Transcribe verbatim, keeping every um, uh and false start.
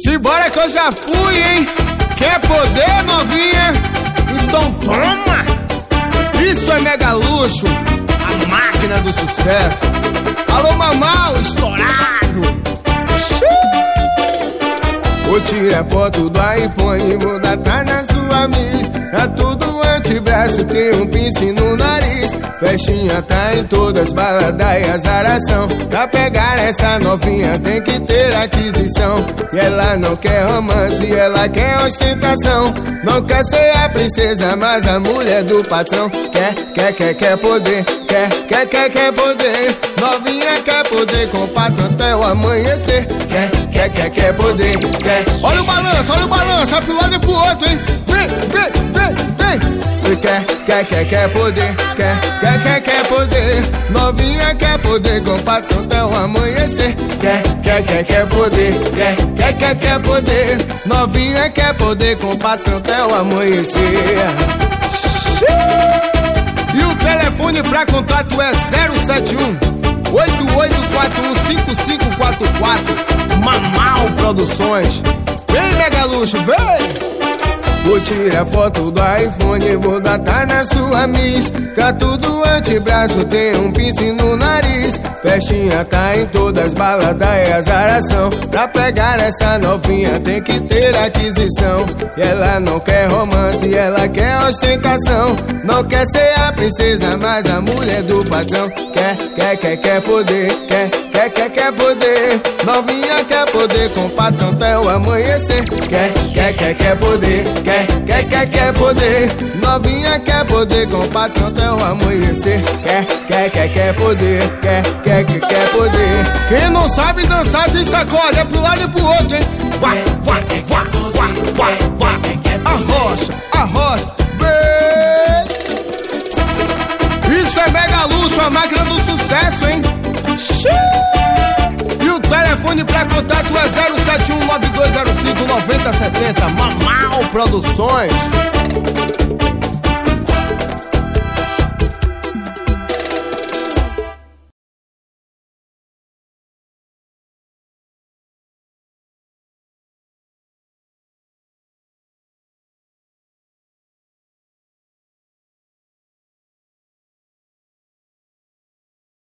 Simbora que eu já fui, hein? Quer poder, novinha? Então toma! Isso é mega luxo, a máquina do sucesso. Alô, Mamal, estourado. Vou tirar foto do iPhone, vou datar na sua miss. Tá tudo antebraço, tem um piercing no nariz. Festinha tá em todas, balada e azaração. Pra pegar essa novinha tem que ter aquisição. E ela não quer romance, ela quer ostentação. Não quer ser a princesa, mas a mulher do patrão. Quer, quer, quer, quer poder. Quer, quer, quer, quer poder. Novinha quer poder com o patrão até o amanhecer. Quer, quer, quer, quer poder. Quer. Olha o balanço, olha o balanço, é pro lado e pro outro, hein? Vem, vem, vem, vem. Quer, quer, quer, quer poder. Quer, quer, quer, quer poder. Novinha quer poder com o patrão até o amanhecer. Quer, quer, quer, quer poder. Quer, quer, quer, quer poder. Novinha quer poder com o patrão até o amanhecer. E o telefone pra contato é zero sete um, oito oito quatro um, cinco cinco quatro quatro. Mamal Produções. Vem, mega luxo, vem! Vou tirar foto do iPhone, vou datar na sua miss. Tá tudo antebraço, tem um piercing no nariz. Festinha tá em todas, balada e azaração. Pra pegar essa novinha tem que ter aquisição. E ela não quer romance, ela quer ostentação. Não quer ser a princesa, mas a mulher do patrão. Quer, quer, quer, quer poder. Quer, quer, quer, quer poder. Novinha quer poder com o patrão até o amanhecer. Quer, quer, quer, quer poder. Quer, quer, quer, quer poder. Novinha quer poder com o patrão até o amanhecer. Quer, quer, quer, quer poder. Quer, quer, quer, quer poder. Quem não sabe dançar se sacode, é pro lado e pro outro, hein? Vai, vai, vai, vai, vai, vai. Arrocha, arrocha, vem. Isso é mega luxo, a máquina do sucesso, hein? E o telefone pra contato é zero sete um, nove dois zero cinco, nove zero sete zero. Mamal Produções.